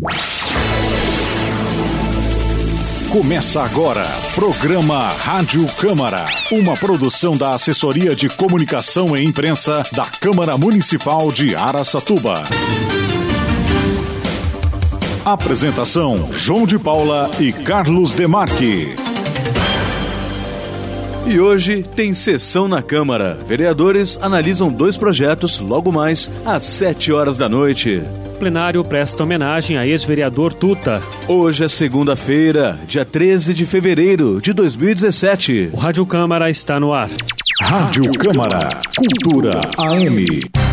Começa agora, programa Rádio Câmara, uma produção da Assessoria de Comunicação e Imprensa da Câmara Municipal de Araçatuba. Apresentação, João de Paula e Carlos Demarque. E hoje tem sessão na Câmara. Vereadores analisam 2 projetos logo mais às 7 horas da noite. O plenário presta homenagem a ex-vereador Tuta. Hoje é segunda-feira, dia 13 de fevereiro de 2017. O Rádio Câmara está no ar. Rádio Câmara, Cultura AM.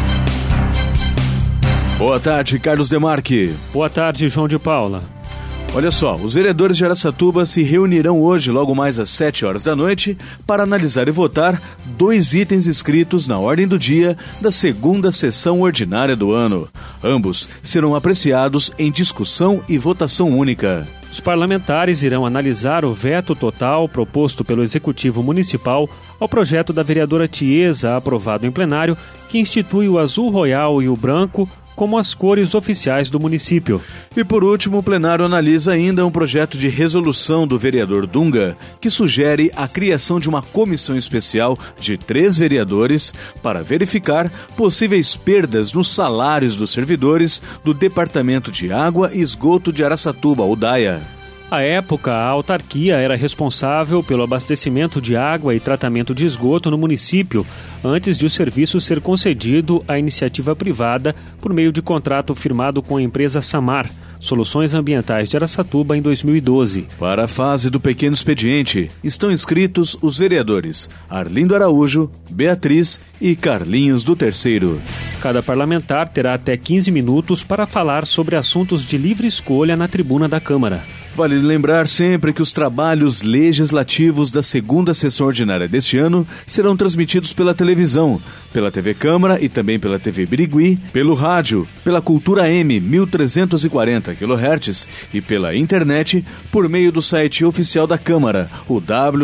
Boa tarde, Carlos Demarque. Boa tarde, João de Paula. Olha só, os vereadores de Araçatuba se reunirão hoje, logo mais às 7 horas da noite, para analisar e votar 2 itens inscritos na ordem do dia da segunda sessão ordinária do ano. Ambos serão apreciados em discussão e votação única. Os parlamentares irão analisar o veto total proposto pelo Executivo Municipal ao projeto da vereadora Tiesa, aprovado em plenário, que institui o azul royal e o branco como as cores oficiais do município. E por último, o plenário analisa ainda um projeto de resolução do vereador Dunga, que sugere a criação de uma comissão especial de 3 vereadores para verificar possíveis perdas nos salários dos servidores do Departamento de Água e Esgoto de Araçatuba, o DAIA. À época, a autarquia era responsável pelo abastecimento de água e tratamento de esgoto no município, antes de o serviço ser concedido à iniciativa privada por meio de contrato firmado com a empresa Samar, Soluções Ambientais de Araçatuba, em 2012. Para a fase do pequeno expediente, estão inscritos os vereadores Arlindo Araújo, Beatriz e Carlinhos do Terceiro. Cada parlamentar terá até 15 minutos para falar sobre assuntos de livre escolha na tribuna da Câmara. Vale lembrar sempre que os trabalhos legislativos da segunda sessão ordinária deste ano serão transmitidos pela televisão, pela TV Câmara e também pela TV Birigui, pelo rádio, pela Cultura M 1340 kHz e pela internet por meio do site oficial da Câmara, o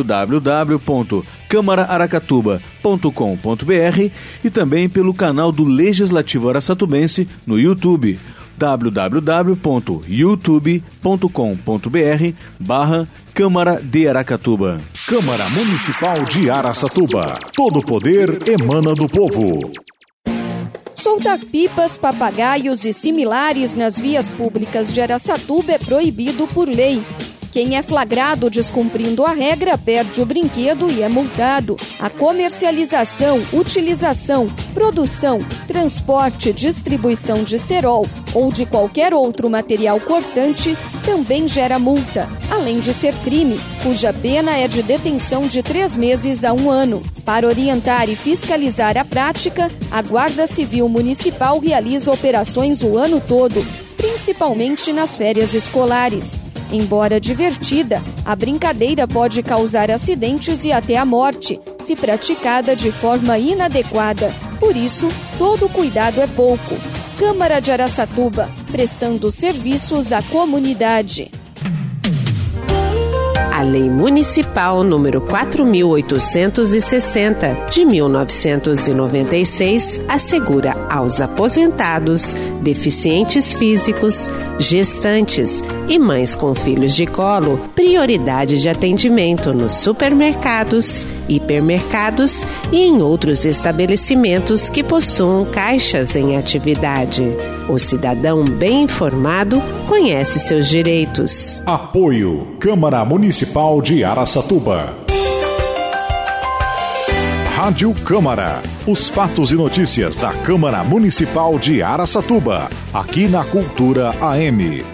www.câmaraaracatuba.com.br e também pelo canal do Legislativo Araçatubense no YouTube, www.youtube.com.br/Câmara de Aracatuba. Câmara Municipal de Araçatuba. Todo poder emana do povo. Soltar pipas, papagaios e similares nas vias públicas de Araçatuba é proibido por lei. Quem é flagrado descumprindo a regra perde o brinquedo e é multado. A comercialização, utilização, produção, transporte, distribuição de cerol ou de qualquer outro material cortante também gera multa, além de ser crime, cuja pena é de detenção de 3 meses a 1 ano. Para orientar e fiscalizar a prática, a Guarda Civil Municipal realiza operações o ano todo, principalmente nas férias escolares. Embora divertida, a brincadeira pode causar acidentes e até a morte, se praticada de forma inadequada. Por isso, todo cuidado é pouco. Câmara de Araçatuba, prestando serviços à comunidade. A Lei Municipal número 4.860, de 1996, assegura aos aposentados, deficientes físicos, gestantes e mães com filhos de colo prioridade de atendimento nos supermercados, hipermercados e em outros estabelecimentos que possuam caixas em atividade. O cidadão bem informado conhece seus direitos. Apoio Câmara Municipal de Araçatuba. Rádio Câmara. Os fatos e notícias da Câmara Municipal de Araçatuba. Aqui na Cultura AM.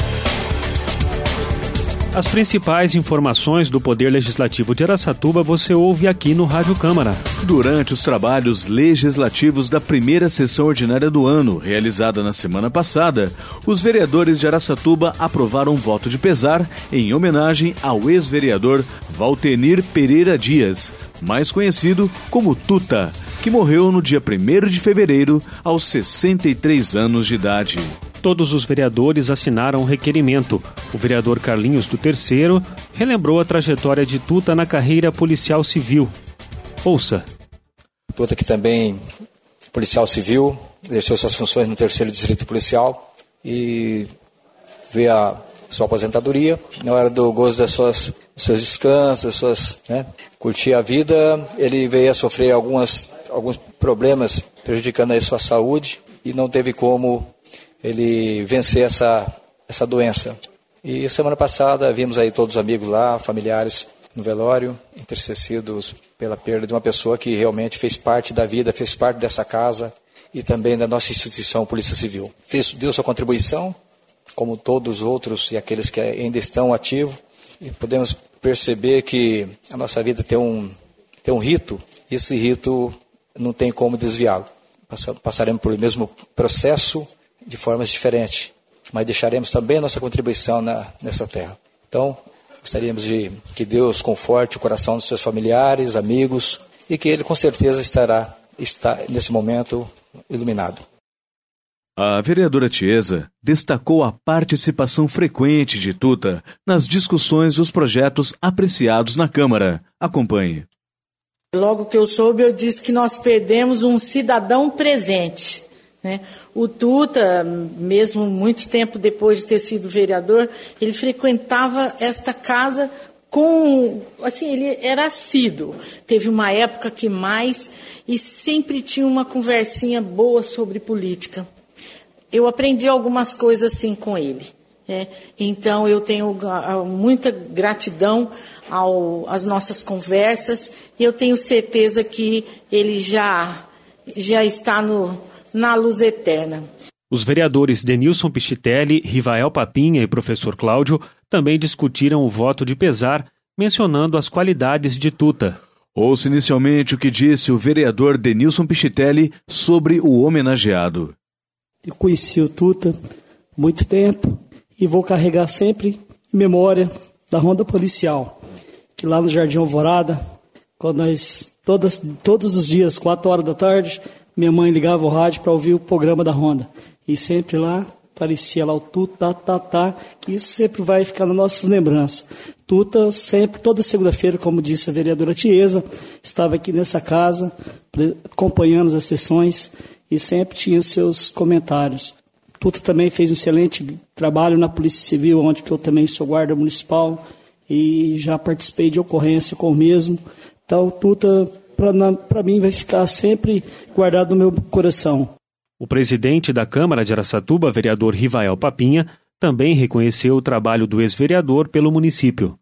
As principais informações do Poder Legislativo de Araçatuba você ouve aqui no Rádio Câmara. Durante os trabalhos legislativos da primeira sessão ordinária do ano, realizada na semana passada, os vereadores de Araçatuba aprovaram um voto de pesar em homenagem ao ex-vereador Valtenir Pereira Dias, mais conhecido como Tuta, que morreu no dia 1º de fevereiro, aos 63 anos de idade. Todos os vereadores assinaram um requerimento. O vereador Carlinhos do Terceiro relembrou a trajetória de Tuta na carreira policial civil. Ouça. Tuta, que também policial civil, exerceu suas funções no 3º Distrito Policial e veio a sua aposentadoria, na hora do gozo dos seus descansos, curtir a vida, ele veio a sofrer alguns problemas prejudicando a sua saúde e não teve como ele vencer essa doença. E semana passada vimos aí todos os amigos lá, familiares no velório, entristecidos pela perda de uma pessoa que realmente fez parte da vida, fez parte dessa casa e também da nossa instituição Polícia Civil. Deu sua contribuição, como todos os outros e aqueles que ainda estão ativos, e podemos perceber que a nossa vida tem um rito, e esse rito não tem como desviá-lo. Passaremos pelo mesmo processo de formas diferentes, mas deixaremos também a nossa contribuição nessa terra. Então, gostaríamos de que Deus conforte o coração dos seus familiares, amigos, e que Ele com certeza está nesse momento iluminado. A vereadora Tiesa destacou a participação frequente de Tuta nas discussões dos projetos apreciados na Câmara. Acompanhe. Logo que eu soube, eu disse que nós perdemos um cidadão presente, né? O Tuta, mesmo muito tempo depois de ter sido vereador, ele frequentava esta casa ele era assíduo. Teve uma época que mais, e sempre tinha uma conversinha boa sobre política. Eu aprendi algumas coisas assim com ele. Então, eu tenho muita gratidão às nossas conversas e eu tenho certeza que ele já está na luz eterna. Os vereadores Denilson Pichitelli, Rivael Papinha e professor Cláudio também discutiram o voto de pesar, mencionando as qualidades de Tuta. Ouça inicialmente o que disse o vereador Denilson Pichitelli sobre o homenageado. Eu conheci o Tuta há muito tempo e vou carregar sempre em memória da Ronda Policial, que lá no Jardim Alvorada, quando nós, todos os dias, 4 horas da tarde, minha mãe ligava o rádio para ouvir o programa da Ronda. E sempre lá aparecia lá o Tuta, que isso sempre vai ficar nas nossas lembranças. Tuta sempre, toda segunda-feira, como disse a vereadora Tiesa, estava aqui nessa casa, acompanhando as sessões, e sempre tinha seus comentários. Tuta também fez um excelente trabalho na Polícia Civil, onde eu também sou guarda municipal e já participei de ocorrência com o mesmo. Então, Tuta, para mim, vai ficar sempre guardado no meu coração. O presidente da Câmara de Araçatuba, vereador Rivael Papinha, também reconheceu o trabalho do ex-vereador pelo município.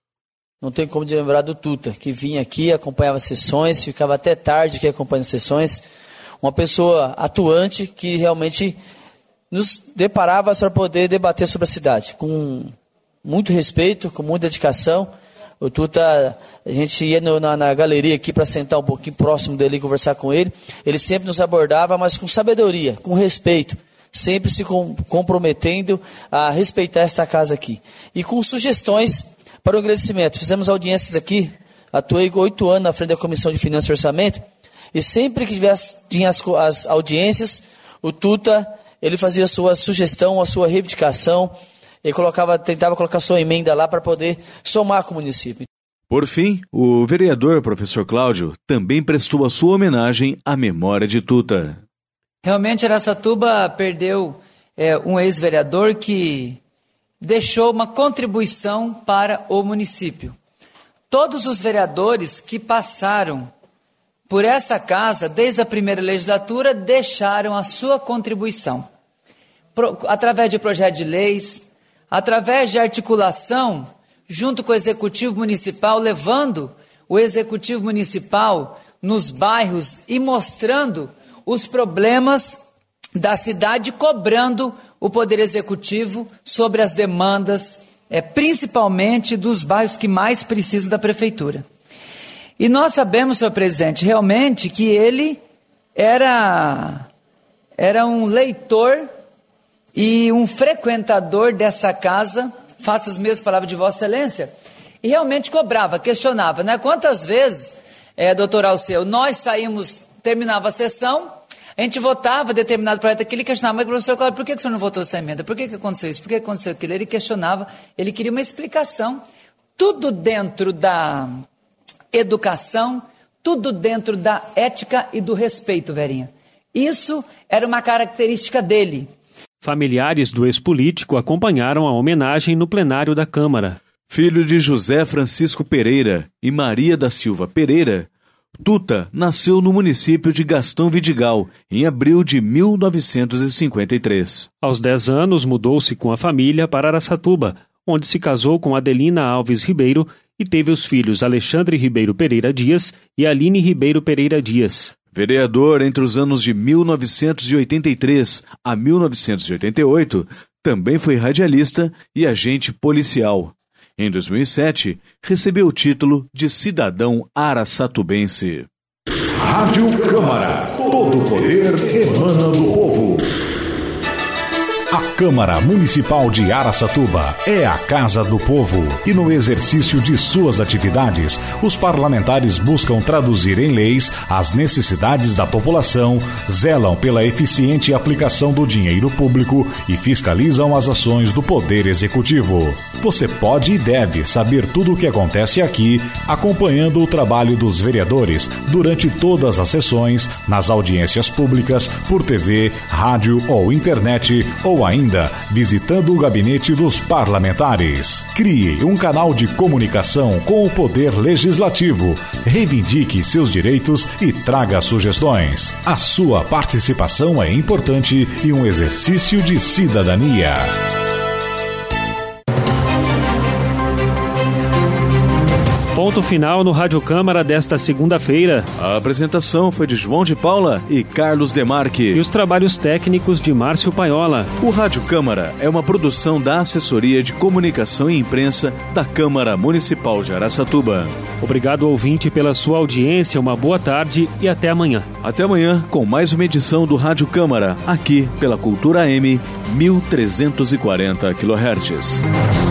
Não tem como de lembrar do Tuta, que vinha aqui, acompanhava sessões, ficava até tarde aqui acompanhando sessões. Uma pessoa atuante que realmente nos deparava para poder debater sobre a cidade, com muito respeito, com muita dedicação. O Tuta, a gente ia na galeria aqui para sentar um pouquinho próximo dele e conversar com ele. Ele sempre nos abordava, mas com sabedoria, com respeito, sempre se comprometendo a respeitar esta casa aqui. E com sugestões para o engrandecimento. Fizemos audiências aqui, atuei 8 anos na frente da Comissão de Finanças e Orçamento, e sempre que tinha as audiências, o Tuta, ele fazia a sua sugestão, a sua reivindicação, e tentava colocar sua emenda lá para poder somar com o município. Por fim, o vereador professor Cláudio também prestou a sua homenagem à memória de Tuta. Realmente, Araçatuba perdeu um ex-vereador que deixou uma contribuição para o município. Todos os vereadores que passaram por essa casa, desde a primeira legislatura, deixaram a sua contribuição. Através de projetos de leis, através de articulação, junto com o Executivo Municipal, levando o Executivo Municipal nos bairros e mostrando os problemas da cidade, cobrando o Poder Executivo sobre as demandas, principalmente dos bairros que mais precisam da Prefeitura. E nós sabemos, senhor presidente, realmente que ele era um leitor e um frequentador dessa casa, faça as mesmas palavras de Vossa Excelência, e realmente cobrava, questionava, né? Quantas vezes, doutor Alceu, nós terminava a sessão, a gente votava determinado projeto aqui, ele questionava, mas professor Cláudio, por que o senhor não votou essa emenda? Por que aconteceu isso? Por que aconteceu aquilo? Ele questionava, ele queria uma explicação. Tudo dentro da educação, tudo dentro da ética e do respeito, Verinha. Isso era uma característica dele. Familiares do ex-político acompanharam a homenagem no plenário da Câmara. Filho de José Francisco Pereira e Maria da Silva Pereira, Tuta nasceu no município de Gastão Vidigal, em abril de 1953. Aos 10 anos, mudou-se com a família para Araçatuba, onde se casou com Adelina Alves Ribeiro e teve os filhos Alexandre Ribeiro Pereira Dias e Aline Ribeiro Pereira Dias. Vereador entre os anos de 1983 a 1988, também foi radialista e agente policial. Em 2007, recebeu o título de cidadão araçatubense. Rádio Câmara. Todo o poder emana do povo. A Câmara Municipal de Araçatuba é a Casa do Povo e no exercício de suas atividades, os parlamentares buscam traduzir em leis as necessidades da população, zelam pela eficiente aplicação do dinheiro público e fiscalizam as ações do Poder Executivo. Você pode e deve saber tudo o que acontece aqui, acompanhando o trabalho dos vereadores durante todas as sessões, nas audiências públicas, por TV, rádio ou internet, ou ainda visitando o gabinete dos parlamentares. Crie um canal de comunicação com o Poder Legislativo. Reivindique seus direitos e traga sugestões. A sua participação é importante e um exercício de cidadania. Ponto final no Rádio Câmara desta segunda-feira. A apresentação foi de João de Paula e Carlos Demarque. E os trabalhos técnicos de Márcio Paiola. O Rádio Câmara é uma produção da Assessoria de Comunicação e Imprensa da Câmara Municipal de Araçatuba. Obrigado, ouvinte, pela sua audiência, uma boa tarde e até amanhã. Até amanhã com mais uma edição do Rádio Câmara, aqui pela Cultura AM 1340 kHz.